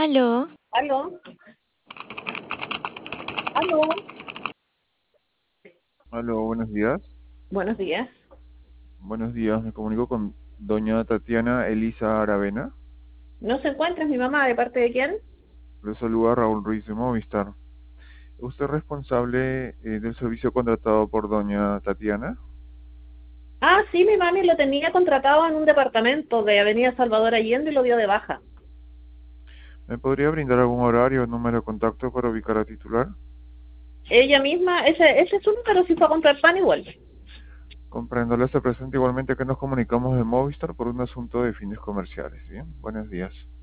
Aló, Aló, aló. Aló, buenos días. Buenos días. Buenos días, me comunico con doña Tatiana Elisa Aravena. ¿No se encuentra mi mamá? ¿De parte de quién? Le saluda Raúl Ruiz de Movistar. ¿Usted es responsable del servicio contratado por doña Tatiana? Ah, sí, mi mami lo tenía contratado en un departamento de Avenida Salvador Allende y lo dio de baja. ¿Me podría brindar algún horario o número de contacto para ubicar a titular? Ella misma, ese es su número, si fue a comprar pan igual. Comprenderle se presenta igualmente que nos comunicamos de Movistar por un asunto de fines comerciales. Bien, buenos días.